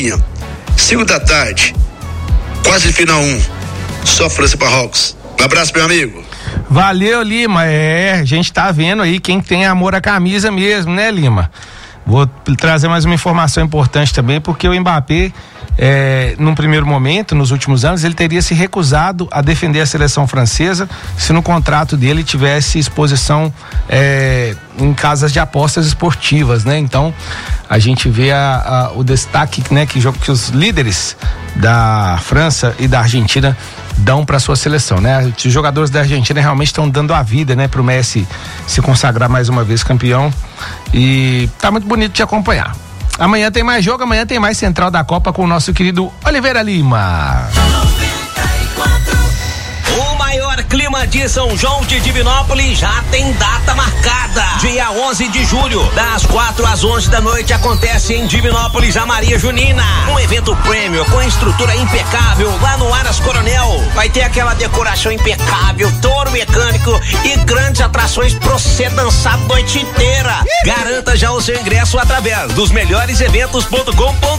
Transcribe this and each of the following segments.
5 da tarde, quase final 1, só França e Marrocos. Um abraço, meu amigo. Valeu, Lima. A gente tá vendo aí quem tem amor à camisa mesmo, né, Lima? Vou trazer mais uma informação importante também, porque o Mbappé, num primeiro momento, nos últimos anos, ele teria se recusado a defender a seleção francesa se no contrato dele tivesse exposição em casas de apostas esportivas, né? Então, a gente vê o destaque, né, que os líderes da França e da Argentina dão para sua seleção, né? Os jogadores da Argentina realmente estão dando a vida, né, pro Messi se consagrar mais uma vez campeão, e tá muito bonito de acompanhar. Amanhã tem mais jogo, amanhã tem mais Central da Copa com o nosso querido Oliveira Lima. O maior clima de São João de Divinópolis já tem data marcada. Dia 11 de julho, das 4 às 11 da noite, acontece em Divinópolis a Maria Junina. Um evento prêmio com estrutura impecável lá no Aras Coronel. Vai ter aquela decoração impecável, touro mecânico e grandes atrações pra você dançar a noite inteira. Garanta já o seu ingresso através dos melhoreseventos.com.br.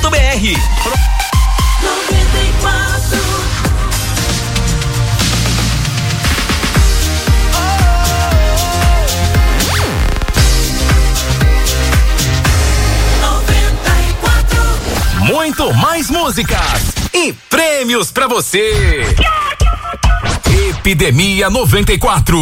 94. Muito mais músicas e prêmios pra você. Epidemia 94.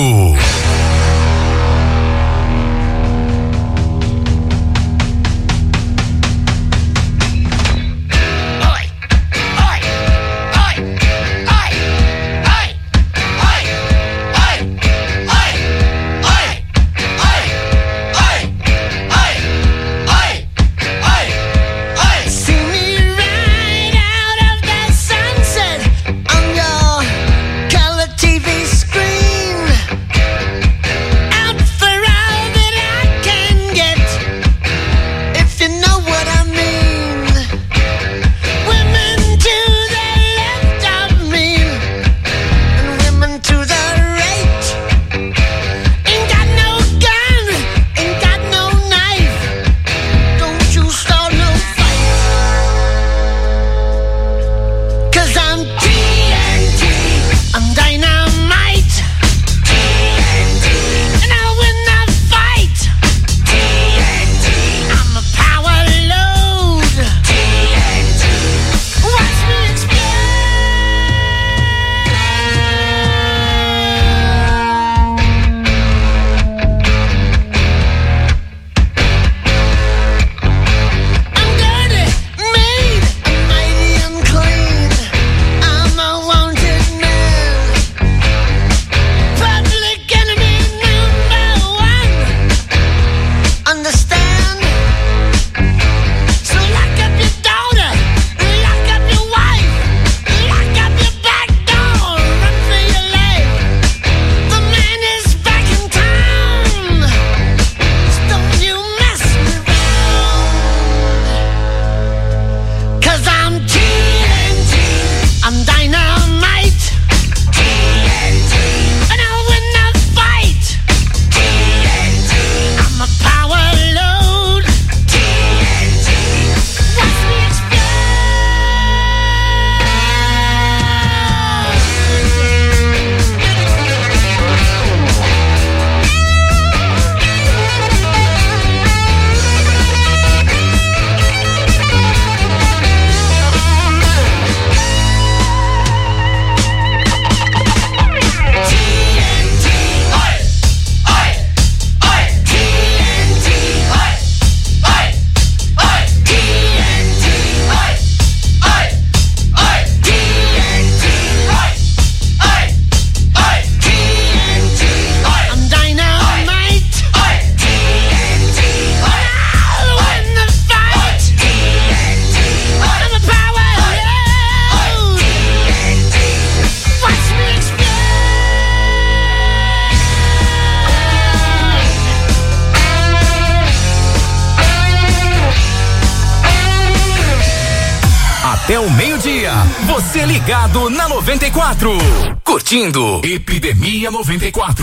Até o meio-dia, você ligado na 94. Curtindo Epidemia 94.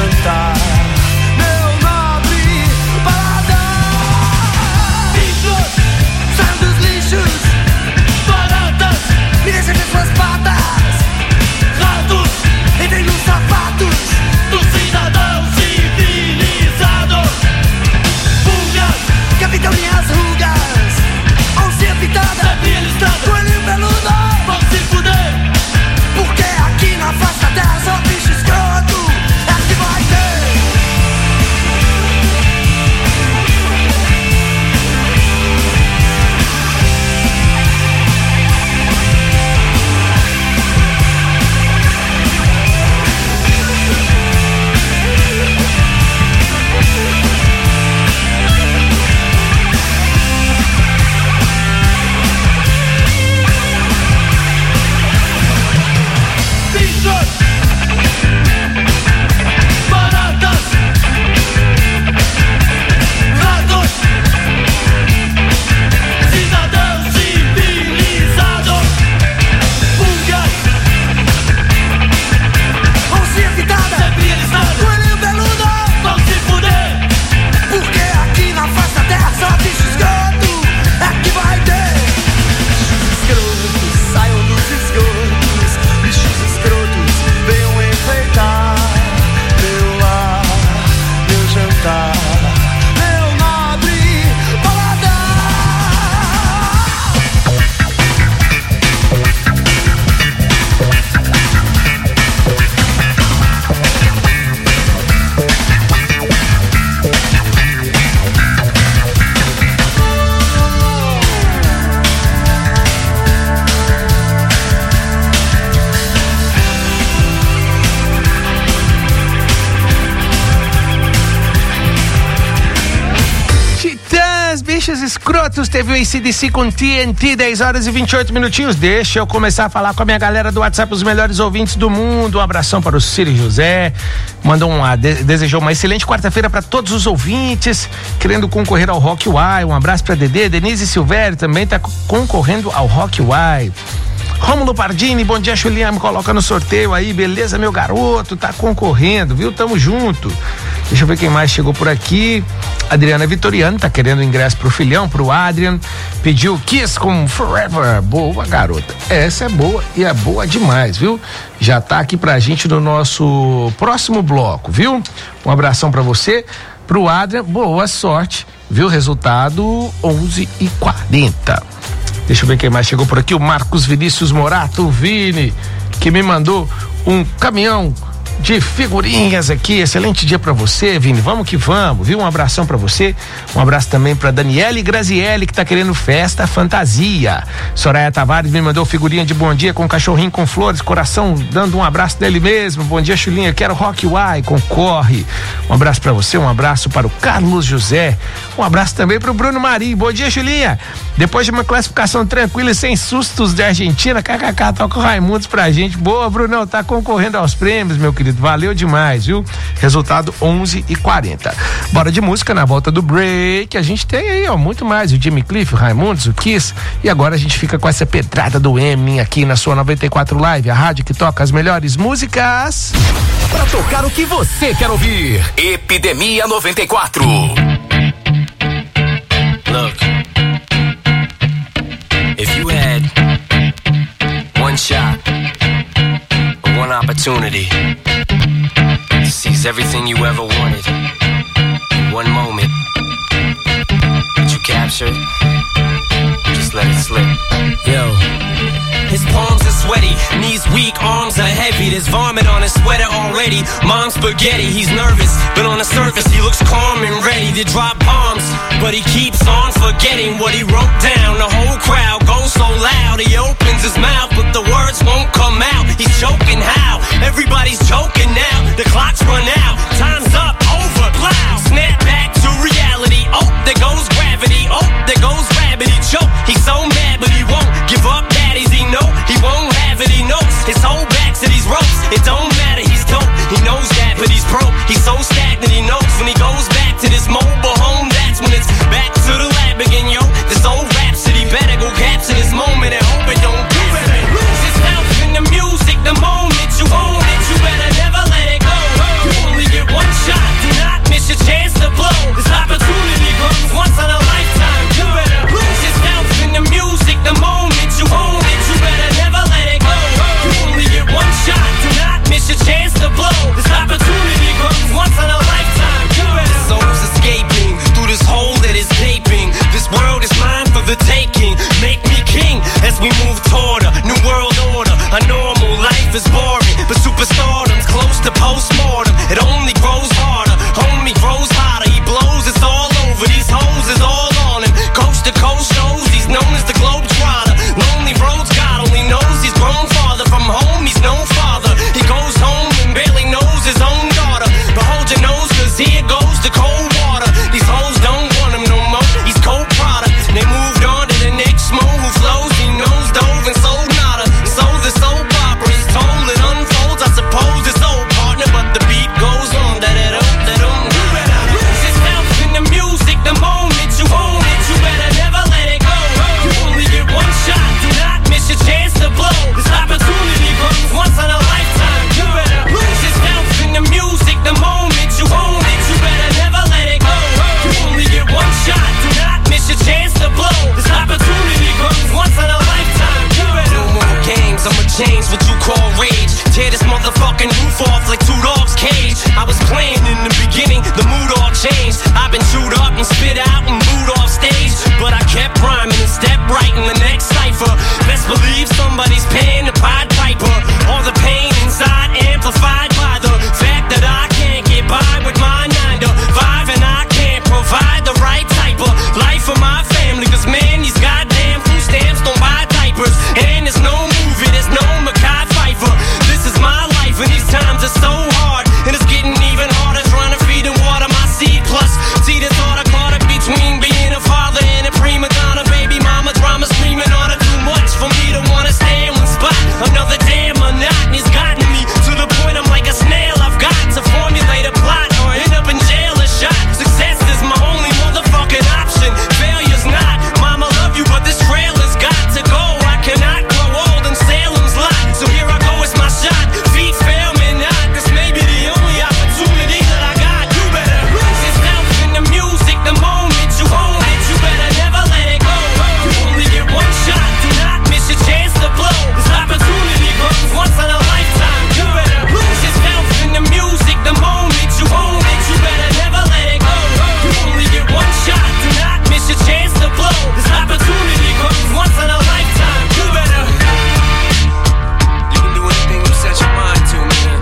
jantar. Meu nobre paladar. Bichos, saiam dos lixos. Baratas, me deixem ver suas patas. Ratos, entrem nos sapatos do cidadão civilizado. Pulgas, capitão minhas rugas. Oncinha pitada, coelhinho peludo. Vão se fuder, porque aqui na face da terra só bicho escroto. É que vai ter. Bichos, baratas, ratos, cidadão civilizado. Pulgas, oncinha pitada, coelhinho peludo. Vão se fuder, porque aqui na face da terra só bicho escroto. É que vai ter. Escrotos, saiam dos esgotos. Bichos escrotos, venham enfeitar meu lar, meu jantar, meu nobre paladar. Titãs, bichos escrotos, teve o AC/DC com TNT, 10 horas e 28 minutinhos. Deixa eu começar a falar com a minha galera do WhatsApp, os melhores ouvintes do mundo. Um abração para o Ciro José, desejou uma excelente quarta-feira para todos os ouvintes, querendo concorrer ao Rock Y. Um abraço para Dedê, Denise Silvério também está concorrendo ao Rock Y. Rômulo Pardini, bom dia, Chulinha, me coloca no sorteio aí, beleza, meu garoto, tá concorrendo, viu? Tamo junto. Deixa eu ver quem mais chegou por aqui. Adriana Vitoriano, tá querendo ingresso pro filhão, pro Adrian. Pediu Kiss com Forever. Boa, garota. Essa é boa e é boa demais, viu? Já tá aqui pra gente no nosso próximo bloco, viu? Um abração pra você, pro Adrian, boa sorte, viu? Resultado 11h40. Deixa eu ver quem mais chegou por aqui. O Marcos Vinícius Morato, o Vini, que me mandou um caminhão de figurinhas aqui. Excelente dia pra você, Vini. Vamos que vamos, viu? Um abração pra você. Um abraço também pra Daniele Grazielli, que tá querendo festa fantasia. Soraya Tavares me mandou figurinha de bom dia com cachorrinho com flores, coração dando um abraço dele mesmo. Bom dia, Chulinha. Quero Rock Y, concorre. Um abraço pra você, um abraço para o Carlos José. Um abraço também pro Bruno Marinho. Bom dia, Chulinha. Depois de uma classificação tranquila e sem sustos de Argentina, KKK, toca o Raimundos pra gente. Boa, Brunão, tá concorrendo aos prêmios, meu querido. Valeu demais, viu? Resultado 11h40. Bora de música na volta do break. A gente tem aí, ó, muito mais. O Jimmy Cliff, o Raimundos, o Kiss. E agora a gente fica com essa pedrada do Eminem aqui na sua 94 Live, a rádio que toca as melhores músicas. Pra tocar o que você quer ouvir. Epidemia 94. Look, if you had one shot, one opportunity to seize everything you ever wanted, one moment, did you capture it? Just let it slip. Yo. His palms are sweaty, knees weak, arms are heavy. There's vomit on his sweater already. Mom's spaghetti, he's nervous, but on the surface he looks calm and ready to drop bombs. But he keeps on forgetting what he wrote down. The whole crowd goes so loud, he opens his mouth, but the words won't come out. He's choking how? Everybody's choking now. The clock's run out, time's up, over, plow. Snap back to reality. Oh, there goes gravity. Oh, there goes rabbit. He choke. He's so mad, but he won't give up. Daddies, he know he won't have it. He knows his whole back to these ropes. It don't matter. He's dope. He knows that, but he's broke. He's so stagnant. He knows when he goes back to this mobile home. That's when it's back to the lab again, yo. This old rhapsody better go capture this moment and hope it don't get it. Lose yourself in the music the moment you own it. You better never let it go. You only get fucking roof off like two dogs' cage. I was playing in the beginning, the mood all changed. I've been chewed up and spit out and booed off stage, but I kept rhyming and stepped right in the next cipher. Best believe somebody's paying the Pied Piper. All the pain inside amplified by the fact that I can't get by with my 9 to 5, and I can't provide the right type of life for my family. Cause man, these goddamn food stamps don't buy diapers, and there's no movie, there's no Mackay Pfeiffer. This is my life, and these times are so hard, and it's getting even harder trying to feed and water my seed. Plus, see this order caught up between being a father and a prima donna. Baby mama drama screaming on her too much for me to wanna stay in one spot. Another damn monotony's gotten me to the point I'm like a snail. I've got to formulate a plot or end up in jail or shot. Success is my only motherfucking option. Failure's not. Mama love you, but this trail has got to go. I cannot grow old in Salem's lot. So here I go, it's my shot. Feet fail me not. This may be the only opportunity that I got. You better lose yourself in the music the moment you own it. You better never let it go. You only get one shot. Do not miss your chance to blow. This opportunity comes once in a lifetime. You better lose yourself in the music the moment you own it. You better never let it go. You only get one shot. Do not miss your chance to blow. This opportunity comes once in a lifetime. You better. You can do anything you set your mind to, man.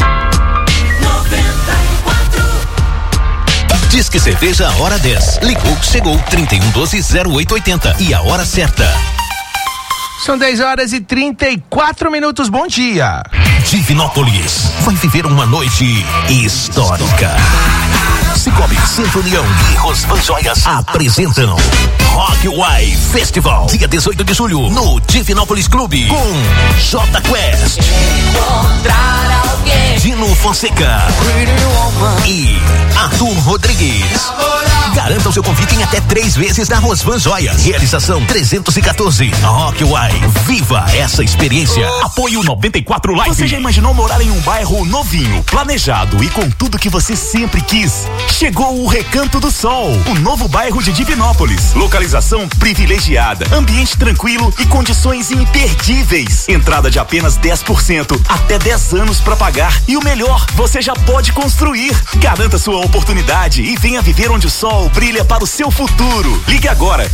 94. Disque Cerveja Hora 10. Ligou, chegou 3112-0880. E a hora certa. São 10 horas e 34 minutos. Bom dia. Divinópolis vai viver uma noite histórica. Cicobi, Centro União e Rosvan Joias apresentam Rock Wave Festival, dia 18 de julho, no Divinópolis Clube, com J Quest, Encontrar alguém. Dino Fonseca e Arthur Rodrigues. Garanta o seu convite em até 3 vezes na Rosvan Joias. Realização 314. Rock Wave. Viva essa experiência. Apoio 94 Live. Você já imaginou morar em um bairro novinho, planejado e com tudo que você sempre quis? Chegou o Recanto do Sol, o novo bairro de Divinópolis. Localização privilegiada, ambiente tranquilo e condições imperdíveis. Entrada de apenas 10%, até 10 anos para pagar. E o melhor, você já pode construir. Garanta sua oportunidade e venha viver onde o sol brilha para o seu futuro. Ligue agora,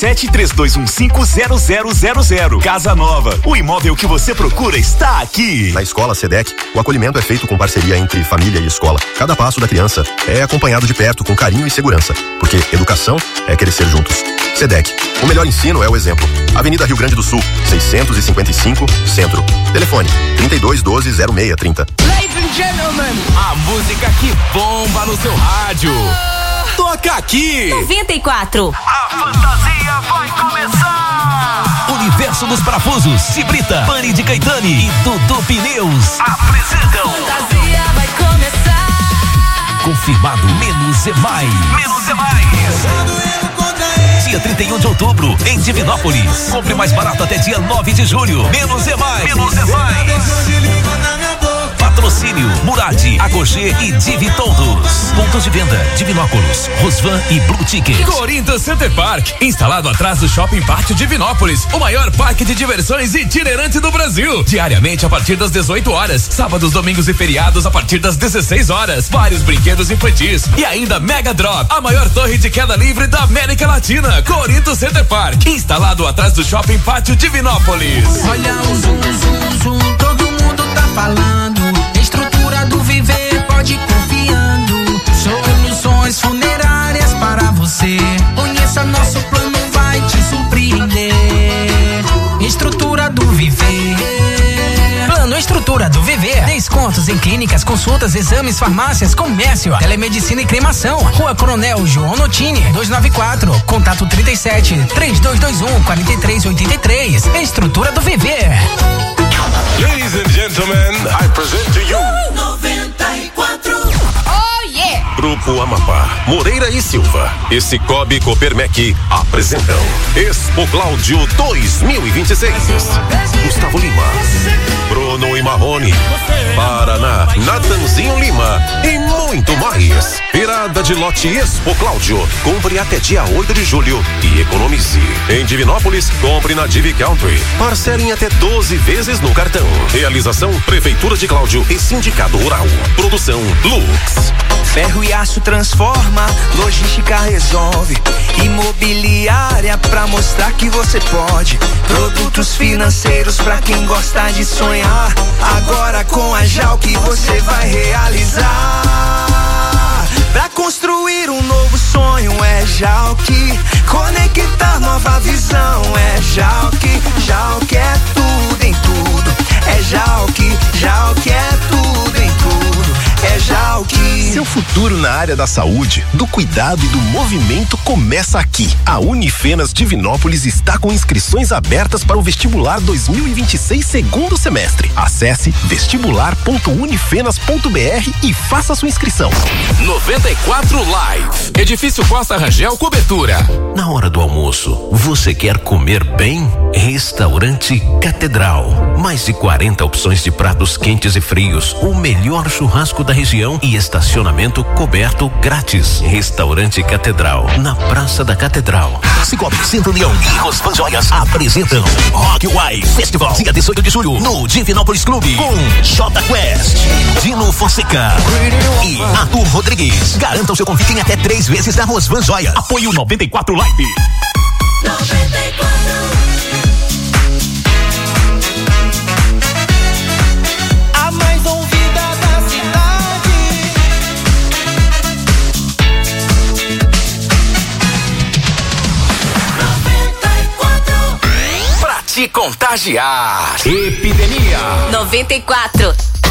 37-3215-0000. Casa Nova, o imóvel que você procura está aqui. Na Escola SEDEC, o acolhimento é feito com parceria entre família e escola. Cada passo da criança é acompanhado de perto com carinho e segurança, porque educação é crescer juntos. SEDEC, o melhor ensino é o exemplo. Avenida Rio Grande do Sul, 655, Centro. Telefone, 3212-0630. Ladies and gentlemen, A música que bomba no seu rádio. Toca aqui. 94. A fantasia vai começar. Universo dos Parafusos, Cibrita, Pani de Caetani e Dudu Pneus apresentam Fantasia vai começar. Confirmado Menos é Mais. Menos é Mais. Dia 31 de outubro, em Divinópolis. Compre mais barato até dia 9 de julho. Menos é Mais. Menos é Mais. Patrocínio Murad, Agogê e Divi Todos. Pontos de venda: Divinópolis, Rosvan e Blue Ticket. Corinthians Center Park, instalado atrás do Shopping Pátio Divinópolis, o maior parque de diversões itinerante do Brasil. Diariamente a partir das 18 horas, sábados, domingos e feriados a partir das 16 horas. Vários brinquedos infantis e ainda Mega Drop, a maior torre de queda livre da América Latina. Corinthians Center Park, instalado atrás do Shopping Pátio Divinópolis. olha o zoom, zoom, zoom, todo mundo tá falando. Estrutura do Viver, pode ir confiando. Soluções funerárias para você. Conheça nosso plano, vai te surpreender. Estrutura do Viver. Plano Estrutura do Viver. Descontos em clínicas, consultas, exames, farmácias, comércio, telemedicina e cremação. Rua Coronel João Notini, 294. Contato 37-3221-4383. Estrutura do Viver. Ladies and gentlemen, I present to you 94. Oh yeah! Grupo Amapá, Moreira e Silva e Cicobi Copermec apresentam Expo Cláudio 2026. Gustavo Lima, Bruno e Marrone, Paraná, Natanzinho Lima e muito mais. Torres. Virada de lote Expo Cláudio. Compre até dia 8 de julho e economize. Em Divinópolis, compre na Divi Country. Parcele em até 12 vezes no cartão. Realização Prefeitura de Cláudio e Sindicato Rural. Produção Lux. Ferro e aço transforma, logística resolve. Imobiliária pra mostrar que você pode. Produtos financeiros pra quem gosta de sonhar. Agora com a Jalk você vai realizar. Pra construir um novo sonho é Jalk. Conectar nova visão é Jalk. Jalk é tudo em tudo. É Jalk. Jalk é tudo em tudo. É Jalk. Seu futuro na área da saúde, do cuidado e do movimento começa aqui. A Unifenas Divinópolis está com inscrições abertas para o vestibular 2026 segundo semestre. Acesse vestibular.unifenas.br e faça sua inscrição. 94 Live. Edifício Costa Rangel Cobertura. Na hora do almoço, você quer comer bem? Restaurante Catedral. Mais de 40 opções de pratos quentes e frios, o melhor churrasco da região e estacionamento coberto grátis. Restaurante Catedral, na Praça da Catedral. Cicobi, Centro União e Rosvan Joias apresentam Rock Wife Festival, dia 18 de julho, no Divinópolis Clube, com J Quest, Dino Fonseca e Arthur Rodrigues. Garanta o seu convite em até 3 vezes da Rosvan Joias. Apoio 94 Live. 94. A mais ouvida da cidade. Pra te contagiar. Epidemia. 94.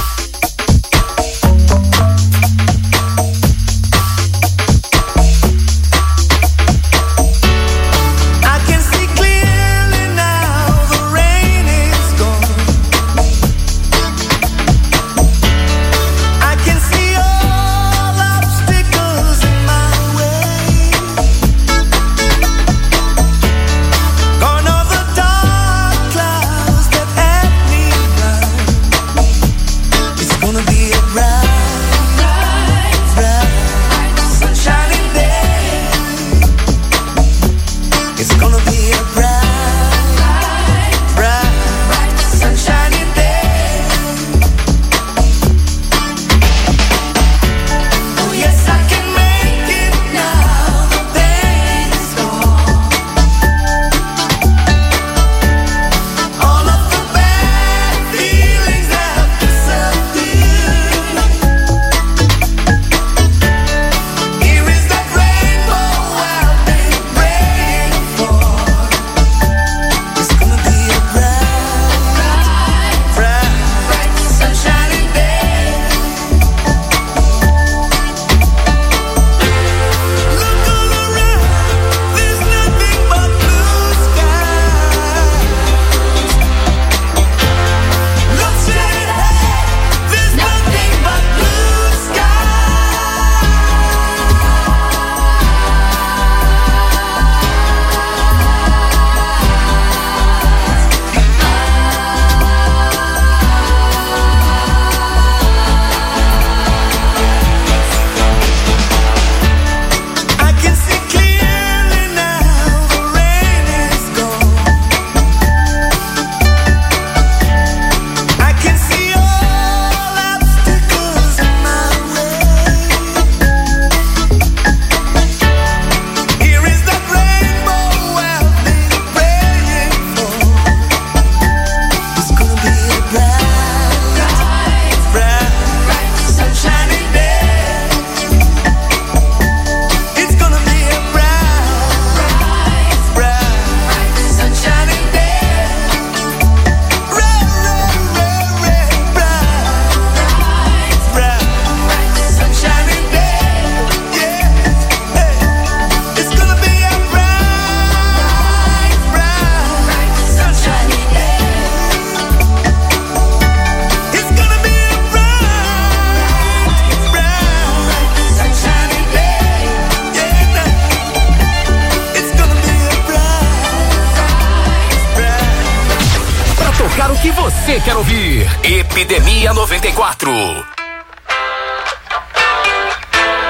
você quer ouvir. Epidemia 94.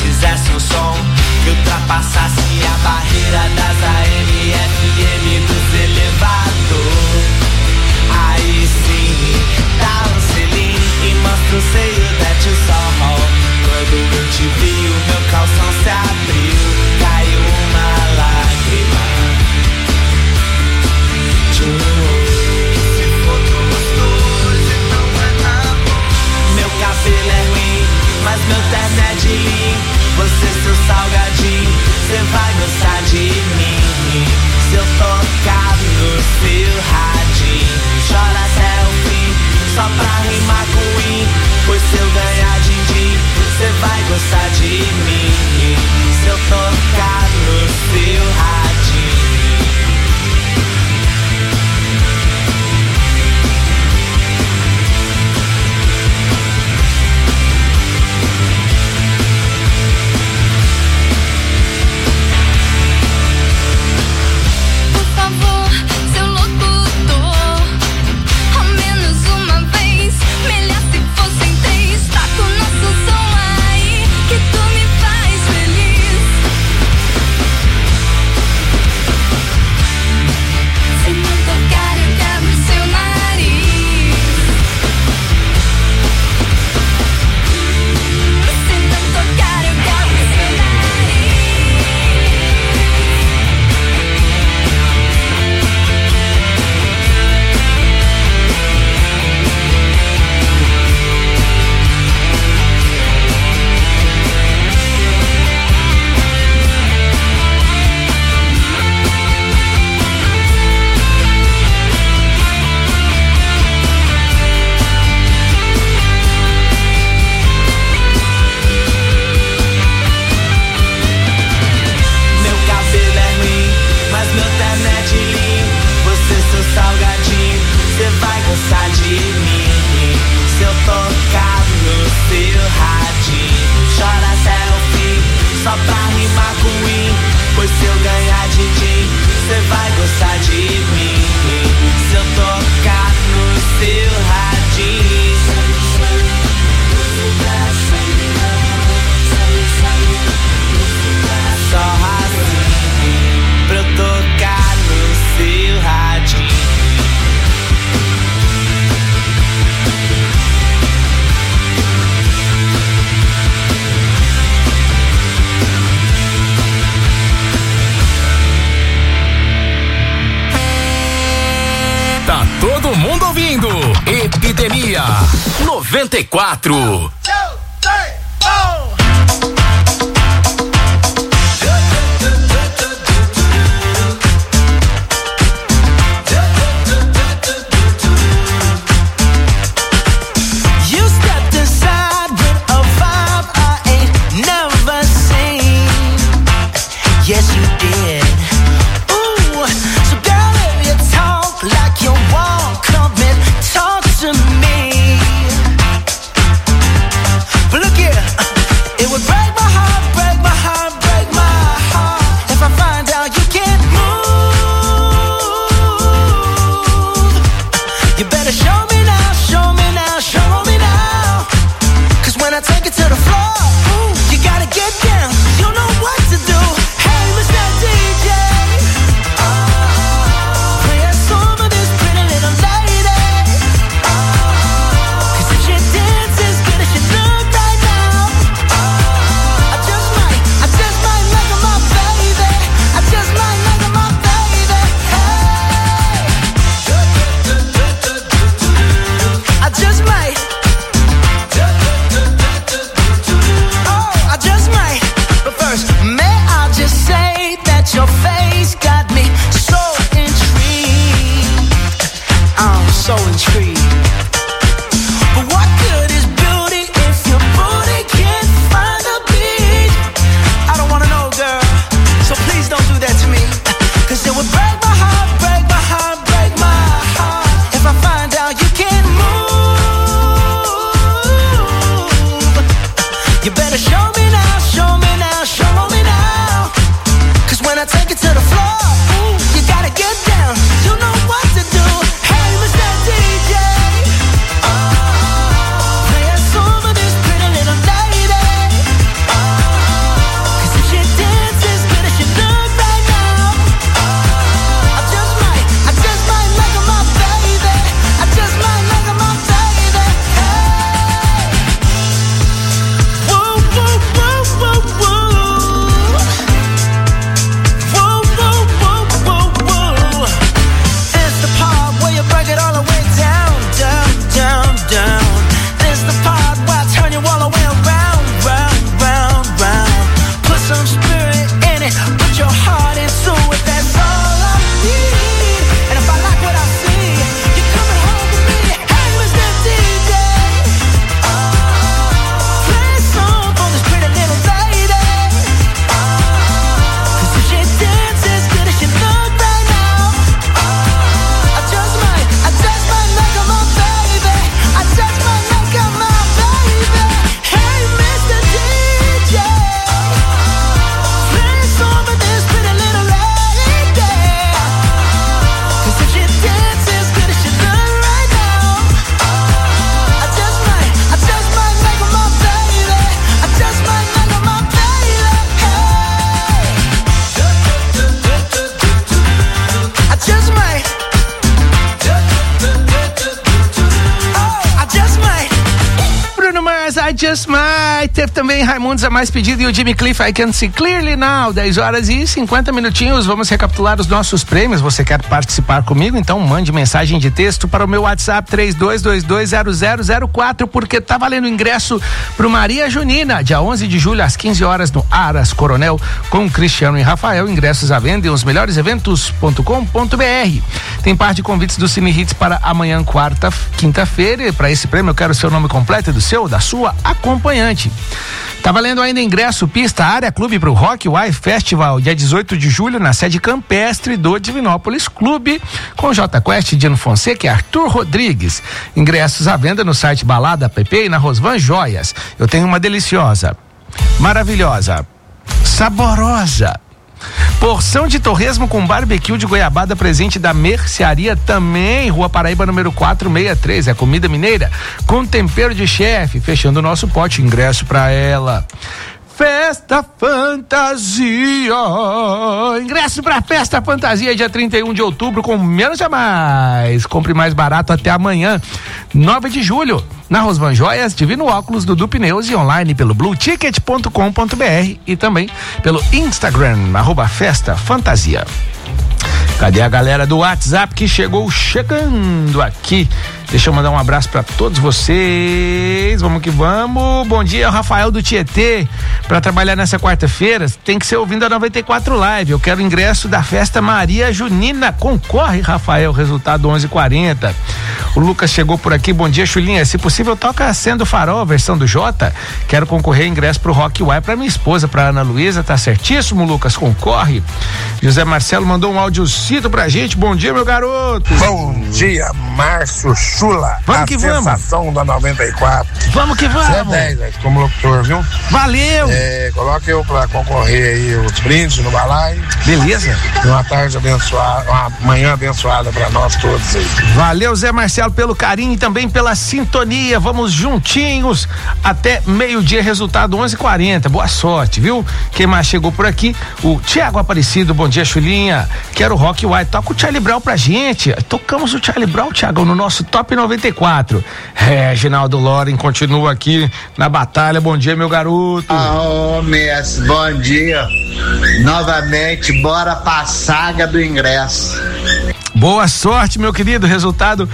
fizesse um som que ultrapassasse a barreira das AM, FM, dos elevador. Aí sim, dá um selinho e mostra o seio that you saw. Quando eu te vi, o meu calção se abriu, caiu uma lágrima de um olho. Se for tão gostoso, então vai dar bom. Meu cabelo é ruim, mas meu terno é de linho. Você, seu salgadinho, cê vai gostar de mim. Se eu tocar no seu radinho, chora até o fim, só pra rimar com win. Pois se eu ganhar din-din, cê vai gostar de mim. Se eu tocar no seu radinho. Por favor, seu locutor, ao menos uma vez, melhor se fossem três. Taca o nosso som aí, que tu me faz feliz. Se não tocar, eu quebro seu nariz. Se não tocar, eu quebro seu nariz. Meu cabelo é ruim, mas meu terno é de linho. Você, seu salgadinho, cê vai gostar de mim. Se eu tocar no seu radinho, chora até o fim, só pra rimar com win. Pois se eu ganhar din-din, cê vai gostar de mim. Se eu tocar no seu radinho. Só assim, pra eu tocar no seu radinho. Tá todo mundo ouvindo Epidemia 94. You stepped aside with a vibe I ain't never seen. Yes, you did. Ooh, so girl, if you talk like you walk, come and talk to me. I Just Might. Teve também Raimundos, a mais pedida, e o Jimmy Cliff, I Can See Clearly Now. 10 horas e 50 minutinhos. Vamos recapitular os nossos prêmios. Você quer participar comigo? Então mande mensagem de texto para o meu WhatsApp 32220004, porque tá valendo ingresso pro Maria Junina, dia 11 de julho às 15 horas no Aras Coronel, com Cristiano e Rafael. Ingressos à venda em osmelhoreseventos.com.br. Tem par de convites do Cine Hits para amanhã, quinta-feira. E para esse prêmio eu quero o seu nome completo e da sua acompanhante. Tá valendo ainda ingresso, pista, área, clube pro Rock Wife Festival, dia 18 de julho, na sede campestre do Divinópolis Clube, com J Quest, Dino Fonseca e Arthur Rodrigues. Ingressos à venda no site Balada App e na Rosvan Joias. Eu tenho uma deliciosa, maravilhosa, saborosa porção de torresmo com barbecue de goiabada presente da Mercearia, também Rua Paraíba número 463, é comida mineira com tempero de chefe, fechando o nosso pote. Ingresso pra ela. Festa Fantasia, ingresso pra Festa Fantasia, dia 31 de outubro, com menos a mais. Compre mais barato até amanhã, 9 de julho, na Rosvan Joias, Divino Óculos, Dudu Pneus, e online pelo blueticket.com.br e também pelo Instagram, @Festa Fantasia. Cadê a galera do WhatsApp que chegando aqui? Deixa eu mandar um abraço pra todos vocês. Vamos que vamos. Bom dia, é o Rafael do Tietê. Pra trabalhar nessa quarta-feira, tem que ser ouvindo a 94 Live. Eu quero ingresso da festa Maria Junina. Concorre, Rafael, resultado 11h40. O Lucas chegou por aqui. Bom dia, Chulinha. Se possível, toca Sendo Farol, versão do Jota. Quero concorrer ingresso pro Rock Y pra minha esposa, pra Ana Luísa. Tá certíssimo, Lucas? Concorre. José Marcelo mandou um áudiocito pra gente. Bom dia, meu garoto. Bom dia, Márcio Chula. Vamos que vamos. Sensação da 94. Vamos que vamos. Você é 10, velho, como locutor, viu? Valeu. Coloque eu pra concorrer aí os brindes no balaio. Beleza. Uma tarde abençoada, uma manhã abençoada pra nós todos aí. Valeu, Zé Marcelo, pelo carinho e também pela sintonia. Vamos juntinhos até meio-dia, resultado 11h40. Boa sorte, viu? Quem mais chegou por aqui? O Tiago Aparecido. Bom dia, Chulinha. Quero Rock White. Toca o Charlie Brown pra gente. Tocamos o Charlie Brown, Tiago, no nosso Top 94. Reginaldo Loren continua aqui na batalha. Bom dia, meu garoto. Messi, bom dia. Novamente, bora pra saga do ingresso. Boa sorte, meu querido. Resultado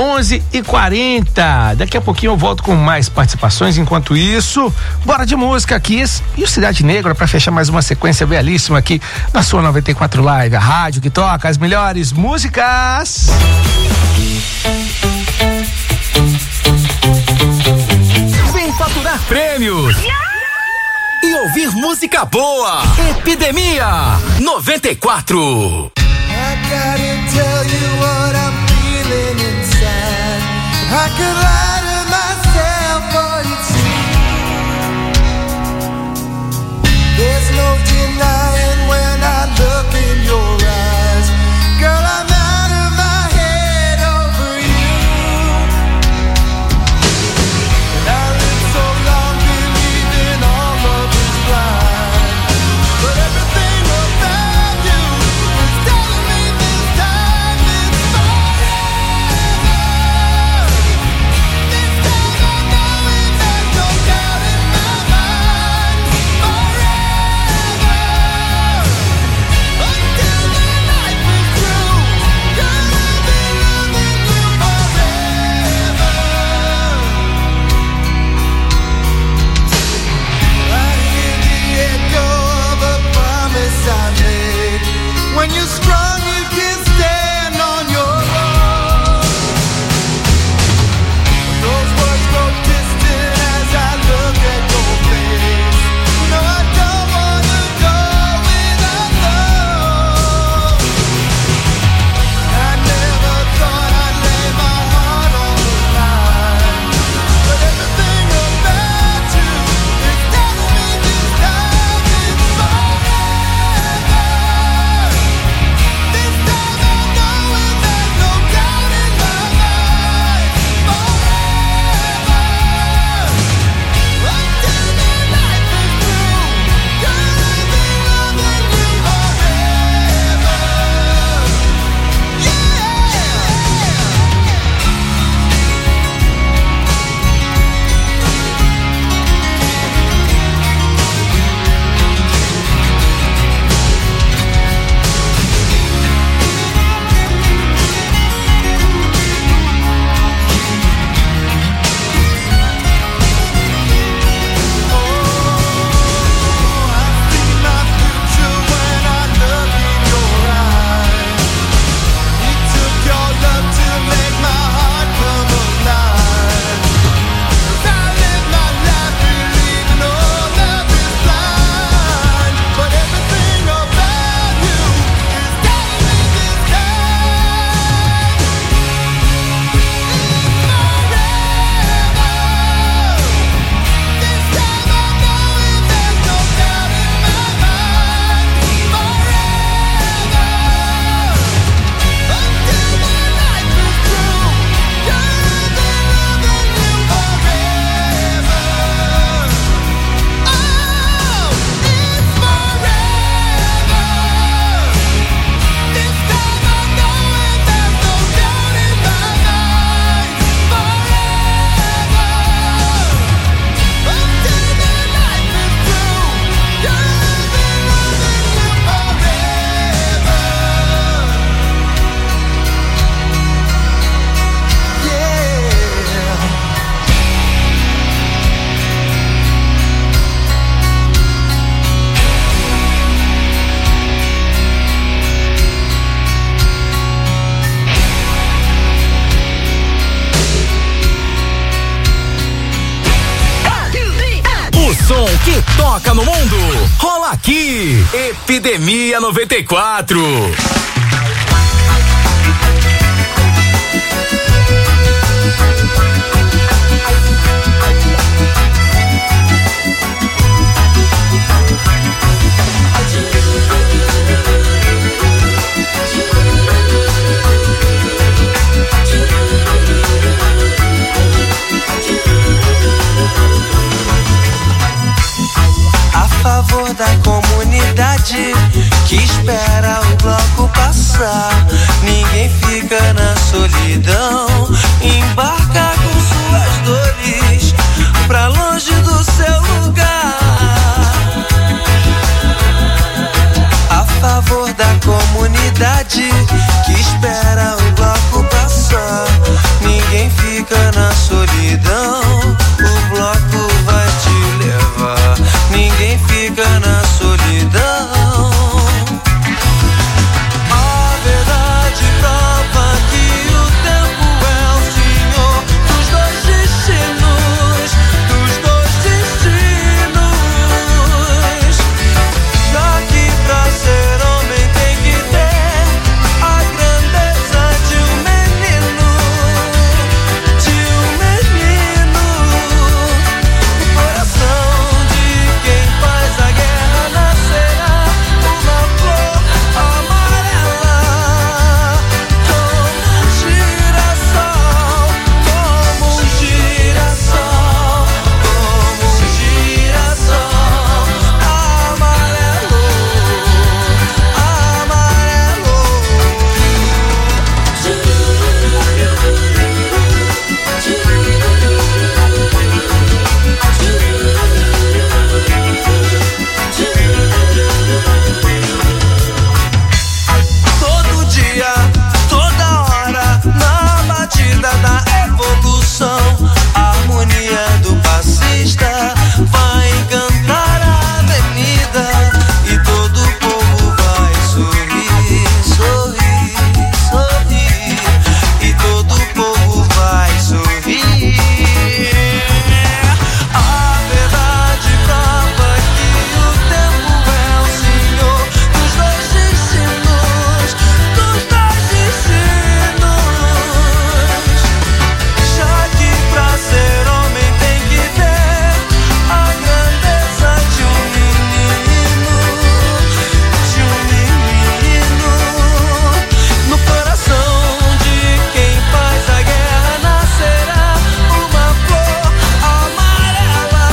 11h40. Daqui a pouquinho eu volto com mais participações. Enquanto isso, bora de música aqui. E o Cidade Negra para fechar mais uma sequência belíssima aqui na sua 94 Live, a rádio que toca as melhores músicas. Vem faturar prêmios e ouvir música boa. Epidemia 94. I gotta tell you what I'm feeling inside. I could lie to myself, but it's true. There's no denying when I look in your eyes. Girl, I'm out of my head over you. And I lived so long believing all love is blind, but everything about you is telling me this time it's forever. que toca no mundo, rola aqui. Epidemia 94. A favor da comunidade que espera o bloco passar. Ninguém fica na solidão. Embarca com suas dores pra longe do seu lugar. A favor da comunidade que espera o bloco passar. Ninguém fica na solidão. O bloco vai te levar. Ninguém fica na solidão. A verdade prova que o tempo é o senhor dos dois destinos, dos dois destinos. Já que pra ser homem tem que ter a grandeza de um menino, o coração de quem faz a guerra nascerá uma flor amarela, como um girassol, como um girassol, como um girassol amarelo, amarelo. Todo dia, toda hora, na batida da evolução, a harmonia do passista vai encantar a avenida e todo o povo vai sorrir, sorrir, sorrir, e todo o povo vai sorrir. A verdade prova que o tempo é o senhor dos dois destinos, dos dois destinos. Já que pra ser homem tem que ter a grandeza de um menino, no coração de quem faz a guerra nascerá uma flor amarela,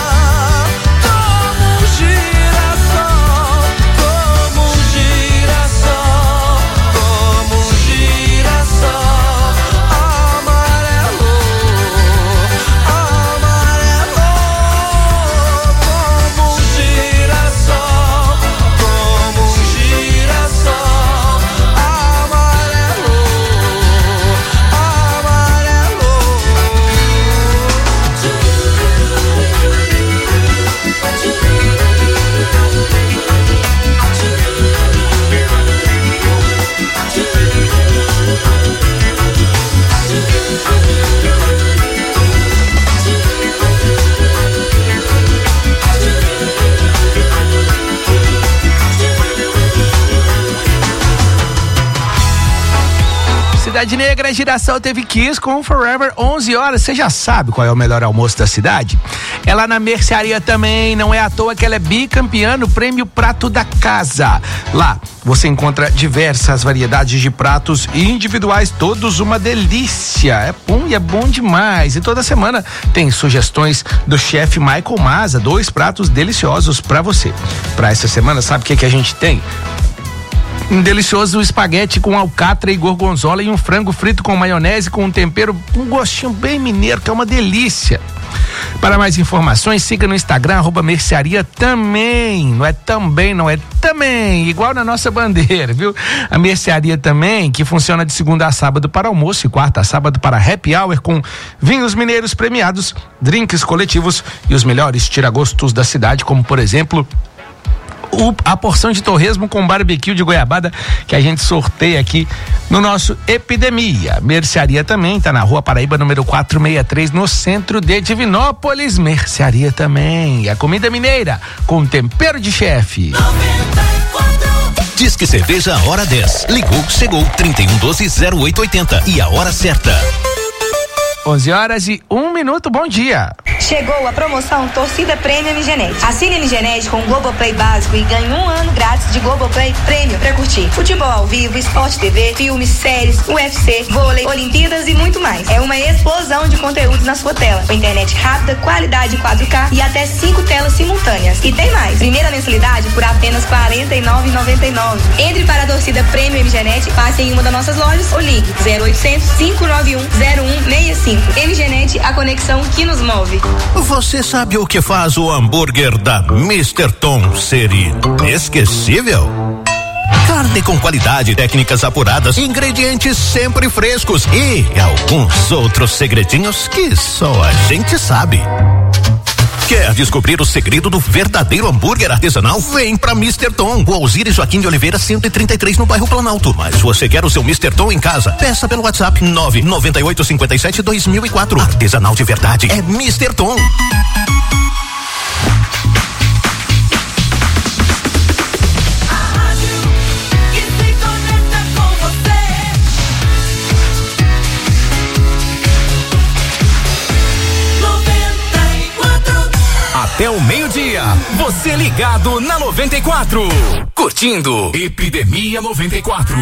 como um girassol, como um girassol, como um girassol amarelo, amarelo, como um girassol, como um girassol amarelo, Cidade Negra, Girassol teve Kiss com Forever, 11 horas. Você já sabe qual é o melhor almoço da cidade? É lá na Mercearia também, não é à toa que ela é bicampeã no Prêmio Prato da Casa. Lá você encontra diversas variedades de pratos individuais, todos uma delícia. É bom e é bom demais. E toda semana tem sugestões do chefe Michael Maza, 2 pratos deliciosos pra você. Pra essa semana, sabe o que a gente tem? Um delicioso espaguete com alcatra e gorgonzola e um frango frito com maionese com um tempero, um gostinho bem mineiro, que é uma delícia. Para mais informações, siga no Instagram, @mercearia também. Não é também, não é também. Igual na nossa bandeira, viu? A Mercearia também, que funciona de segunda a sábado para almoço e quarta a sábado para happy hour com vinhos mineiros premiados, drinks coletivos e os melhores tiragostos da cidade, como por exemplo a porção de torresmo com barbecue de goiabada que a gente sorteia aqui no nosso Epidemia. Mercearia também tá na Rua Paraíba, número 463, no centro de Divinópolis. Mercearia também. A comida mineira com tempero de chefe. Diz que cerveja a hora 10. Ligou, chegou 3112-0880 e a hora certa. 11h01. Bom dia. Chegou a promoção Torcida Prêmio MGNet. Assine MGNet com o Globoplay básico e ganhe 1 ano grátis de Globoplay Prêmio pra curtir futebol ao vivo, Sport TV, filmes, séries, UFC, vôlei, Olimpíadas e muito mais. É uma explosão de conteúdos na sua tela. Com internet rápida, qualidade 4K e até 5 telas simultâneas. E tem mais. Primeira mensalidade por apenas R$ 49,99. Entre para a Torcida Prêmio MGNet, passe em uma das nossas lojas ou ligue 0800 591 0165. MGNet, a conexão que nos move. Você sabe o que faz o hambúrguer da Mr. Tom ser inesquecível? Carne com qualidade, técnicas apuradas, ingredientes sempre frescos e alguns outros segredinhos que só a gente sabe. Quer descobrir o segredo do verdadeiro hambúrguer artesanal? Vem pra Mr. Tom, o Alzire Joaquim de Oliveira 133 no bairro Planalto. Mas você quer o seu Mr. Tom em casa? Peça pelo WhatsApp 99857-2004. Artesanal de verdade é Mr. Tom. Até o meio-dia, você ligado na 94. Curtindo Epidemia 94.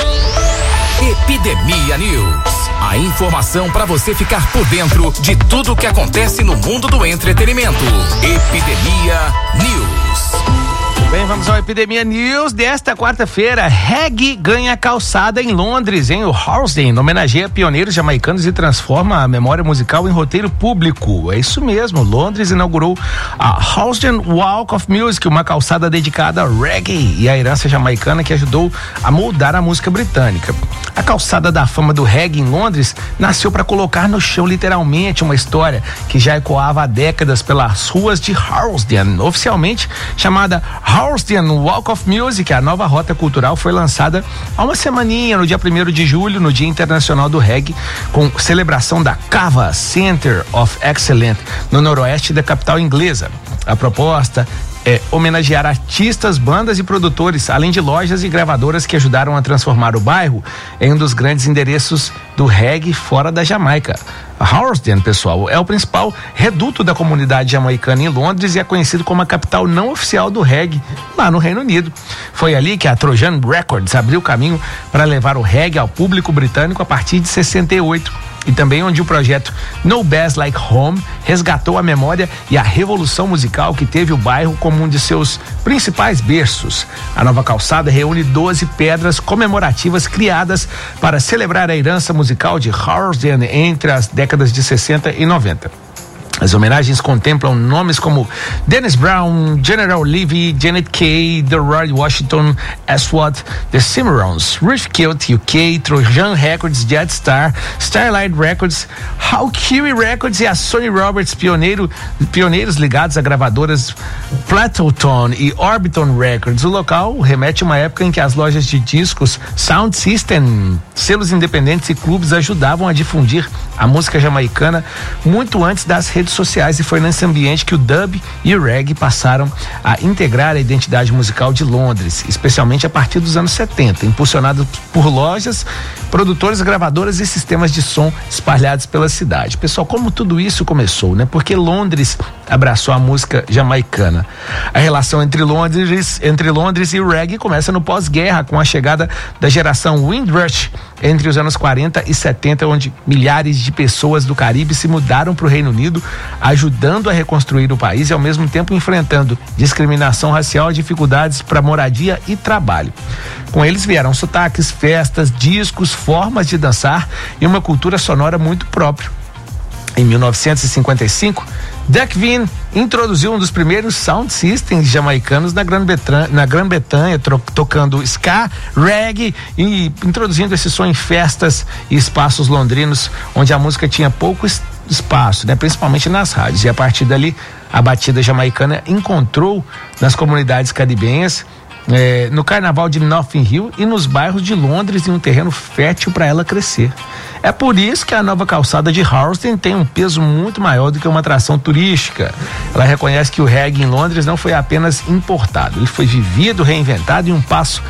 Epidemia News. A informação para você ficar por dentro de tudo que acontece no mundo do entretenimento. Epidemia News. Bem, vamos ao Epidemia News desta quarta-feira. Reggae ganha calçada em Londres, hein? O Halsden homenageia pioneiros jamaicanos e transforma a memória musical em roteiro público. É isso mesmo, Londres inaugurou a Halsden Walk of Music, uma calçada dedicada ao reggae e à herança jamaicana que ajudou a moldar a música britânica. A calçada da fama do reggae em Londres nasceu para colocar no chão literalmente uma história que já ecoava há décadas pelas ruas de Halsden. Oficialmente chamada Halsden Walk of Music, a nova rota cultural foi lançada há uma semaninha, no dia 1º de julho, no Dia Internacional do Reggae, com celebração da Cava Center of Excellence, no noroeste da capital inglesa. A proposta é homenagear artistas, bandas e produtores, além de lojas e gravadoras que ajudaram a transformar o bairro em um dos grandes endereços do reggae fora da Jamaica. Halsden, pessoal, é o principal reduto da comunidade jamaicana em Londres e é conhecido como a capital não oficial do reggae lá no Reino Unido. Foi ali que a Trojan Records abriu caminho para levar o reggae ao público britânico a partir de 68. E também onde o projeto No Bass Like Home resgatou a memória e a revolução musical que teve o bairro como um de seus principais berços. A nova calçada reúne 12 pedras comemorativas criadas para celebrar a herança musical de Halsden entre as décadas de 60 e 90. As homenagens contemplam nomes como Dennis Brown, General Levy, Janet Kay, The Roy Washington, Aswad, The Cimarrons, Riff Kilt UK, Trojan Records, Jetstar, Starlight Records, Hawkeye Records e a Sony Roberts, pioneiros ligados a gravadoras Plattowton e Orbiton Records. O local remete a uma época em que as lojas de discos Sound System, selos independentes e clubes ajudavam a difundir a música jamaicana muito antes das redes sociais, e foi nesse ambiente que o dub e o reggae passaram a integrar a identidade musical de Londres, especialmente a partir dos anos 70, impulsionado por lojas, produtores, gravadoras e sistemas de som espalhados pela cidade. Pessoal, como tudo isso começou, né? Porque Londres abraçou a música jamaicana. A relação entre Londres e o reggae começa no pós-guerra, com a chegada da geração Windrush entre os anos 40 e 70, onde milhares de pessoas do Caribe se mudaram para o Reino Unido, ajudando a reconstruir o país e ao mesmo tempo enfrentando discriminação racial, dificuldades para moradia e trabalho. Com eles vieram sotaques, festas, discos, formas de dançar e uma cultura sonora muito própria. Em 1955, Duck Vin introduziu um dos primeiros sound systems jamaicanos na Grã-Bretanha, tocando ska, reggae e introduzindo esse som em festas e espaços londrinos, onde a música tinha pouco espaço, né? Principalmente nas rádios. E a partir dali, a batida jamaicana encontrou nas comunidades caribenhas, no carnaval de Notting Hill e nos bairros de Londres, em um terreno fértil para ela crescer. É por isso que a nova calçada de Houston tem um peso muito maior do que uma atração turística. Ela reconhece que o reggae em Londres não foi apenas importado, ele foi vivido, reinventado e passado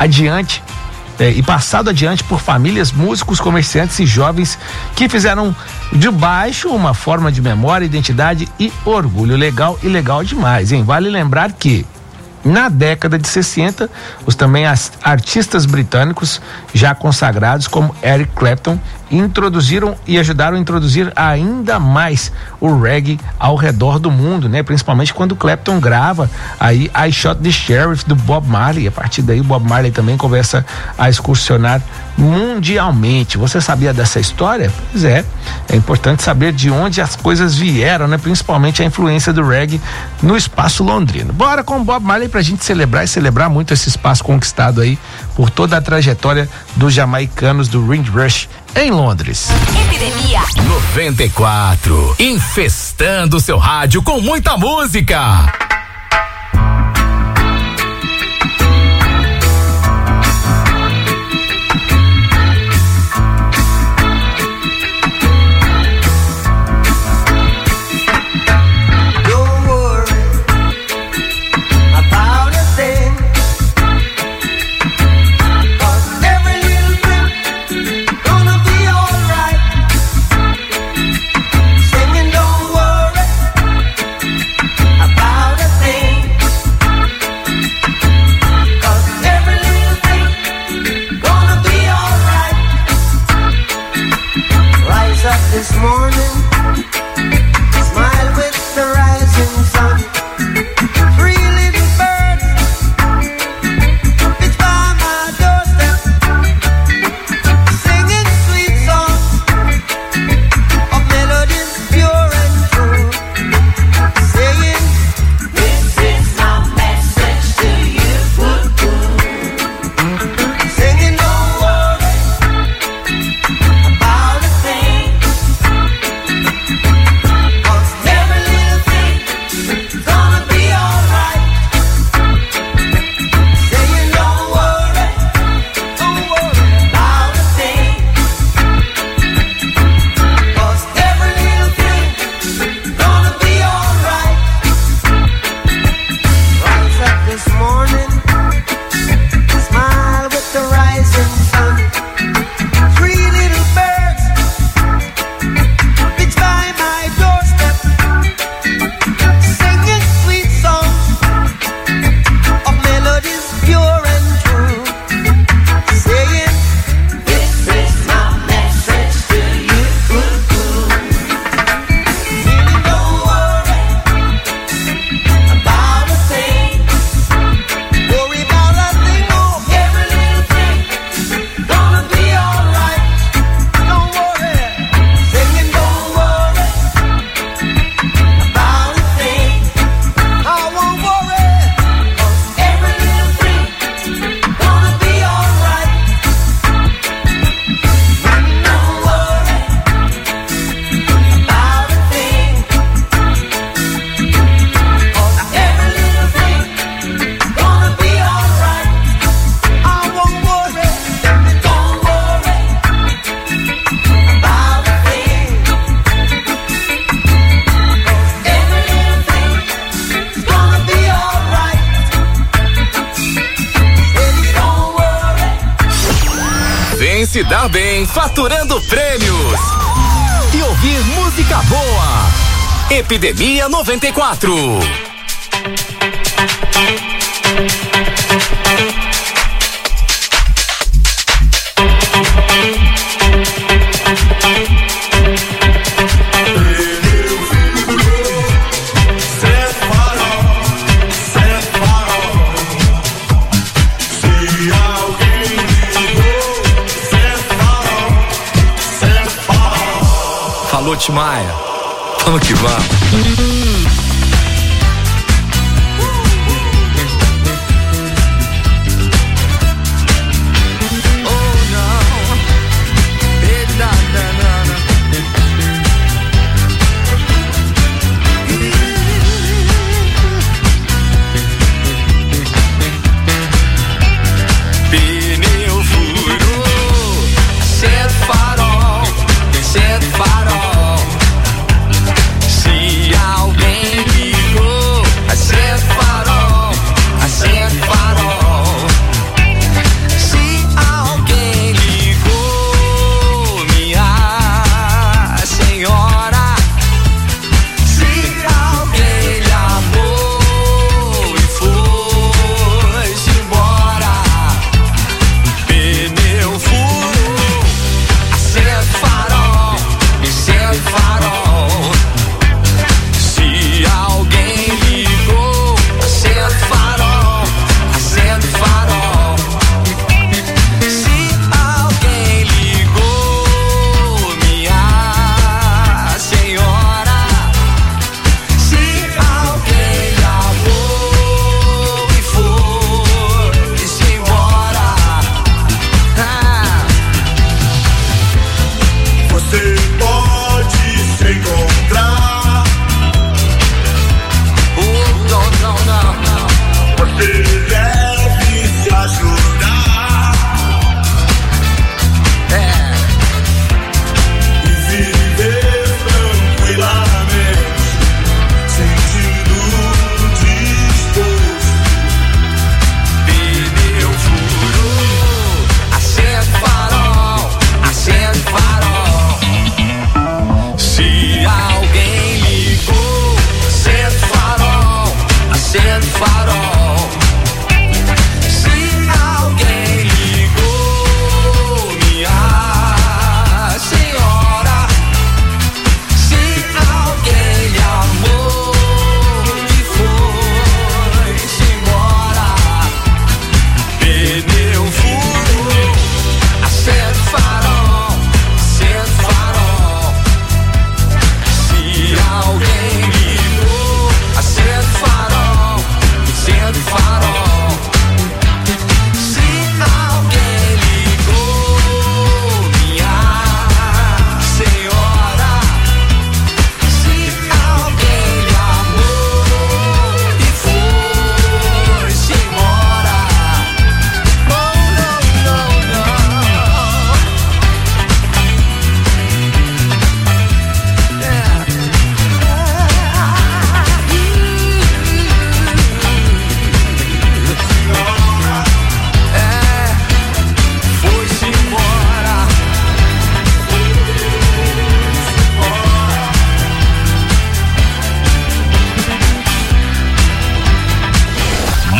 adiante por famílias, músicos, comerciantes e jovens que fizeram de baixo uma forma de memória, identidade e orgulho. Legal e legal demais, hein? Vale lembrar que na década de 60, os também artistas britânicos já consagrados como Eric Clapton introduziram e ajudaram a introduzir ainda mais o reggae ao redor do mundo, né? Principalmente quando Clapton grava aí I Shot the Sheriff do Bob Marley. A partir daí o Bob Marley também começa a excursionar mundialmente. Você sabia dessa história? Pois é importante saber de onde as coisas vieram, né? Principalmente a influência do reggae no espaço londrino. Bora com o Bob Marley pra gente celebrar muito esse espaço conquistado aí por toda a trajetória dos jamaicanos do Windrush em Londres. Epidemia 94, infestando seu rádio com muita música. This morning, smile with the rising sun. Three little birds, pitch by my doorstep, singing sweet songs of melodies pure and true, saying, this is my message to you. Singing, don't worry about a thing. Se dar bem, faturando prêmios e ouvir música boa. Epidemia 94. Alô, Timaya, vamos que vamos.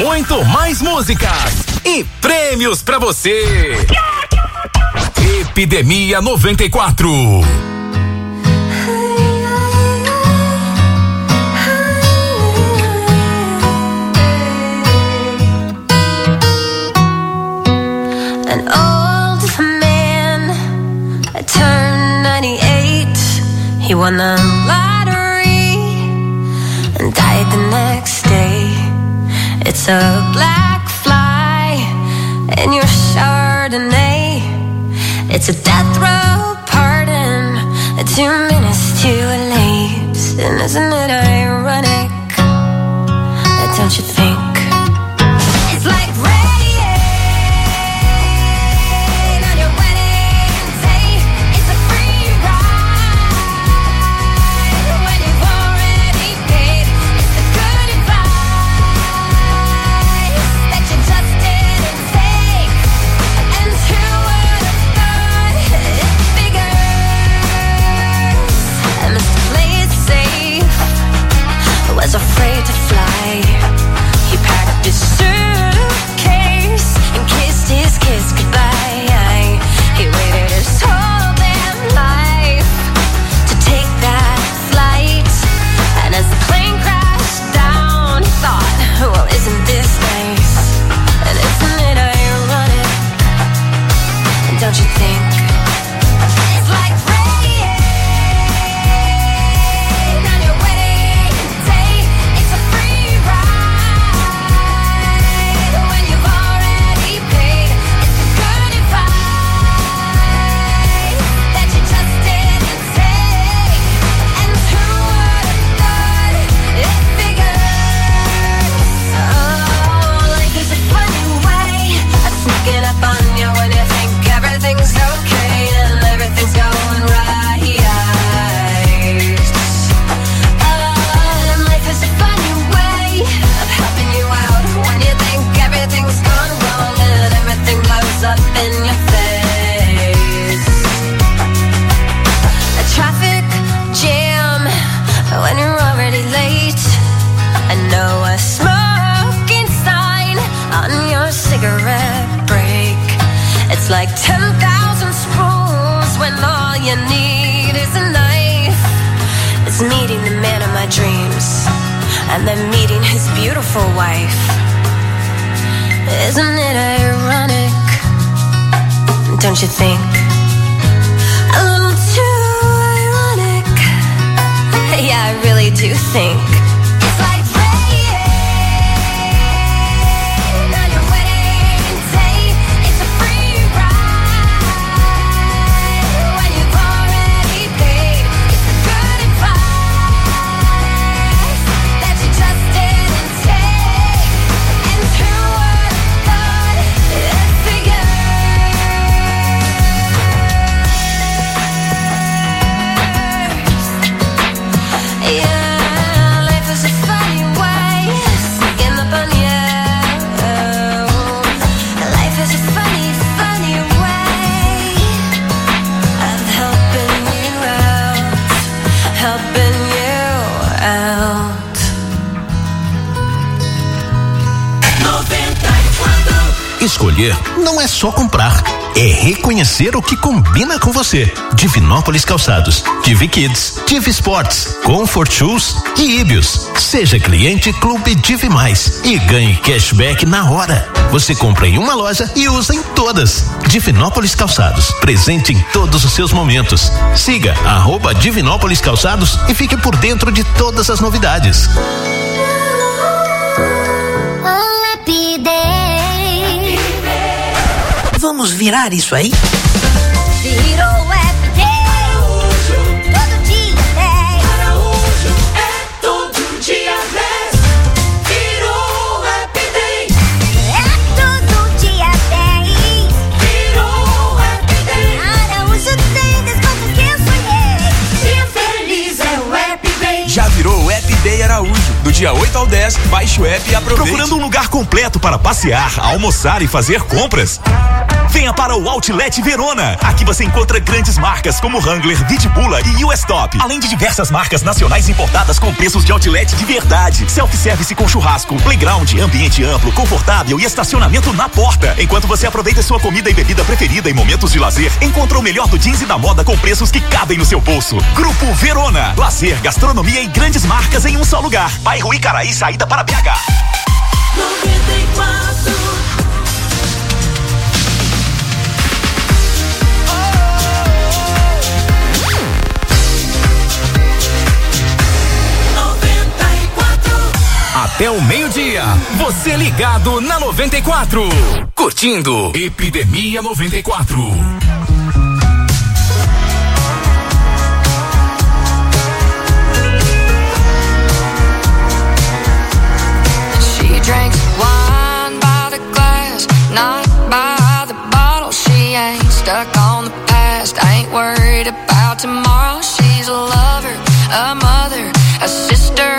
muito mais músicas e prêmios pra você. Epidemia 94. An old man turned 98. He won the lottery and died the next day. It's a black fly in your Chardonnay. It's a death row pardon, 2 minutes too late. And isn't it ironic? Don't you think? It's like was afraid to fly. He packed his suitcase and kissed his kiss goodbye. He waited his whole damn life to take that flight. And as the plane crashed down, he thought, well, isn't this nice? And isn't it ironic? And don't you think? It's like like 10,000 spoons when all you need is a knife. It's meeting the man of my dreams and then meeting his beautiful wife. Isn't it ironic? Don't you think? A little too ironic. Yeah, I really do think. It's like Escolher não é só comprar, é reconhecer o que combina com você. Divinópolis Calçados, Divi Kids, Divi Sports, Comfort Shoes e Ibius. Seja cliente Clube Divi Mais e ganhe cashback na hora. Você compra em uma loja e usa em todas. Divinópolis Calçados, presente em todos os seus momentos. Siga @Divinópolis Calçados e fique por dentro de todas as novidades. Vamos virar isso aí? Virou Happy Day. Todo dia 10. Araújo é todo dia 10. Virou Happy Day. É todo dia 10. Virou Happy Day. Araújo tem desconto que eu sonhei. Dia feliz é o Happy Day. Já virou o Happy Day Araújo. Do dia 8 ao 10, baixe o app e aproveite. Procurando um lugar completo para passear, almoçar e fazer compras? Venha para o Outlet Verona. Aqui você encontra grandes marcas como Wrangler, Vitibula e US Top, além de diversas marcas nacionais importadas com preços de outlet de verdade. Self-service com churrasco, playground, ambiente amplo, confortável e estacionamento na porta. Enquanto você aproveita sua comida e bebida preferida em momentos de lazer, encontra o melhor do jeans e da moda com preços que cabem no seu bolso. Grupo Verona. Lazer, gastronomia e grandes marcas em um só lugar. Bairro Icaraí, saída para BH. 94. Até o meio-dia, você ligado na 94. Curtindo Epidemia 94.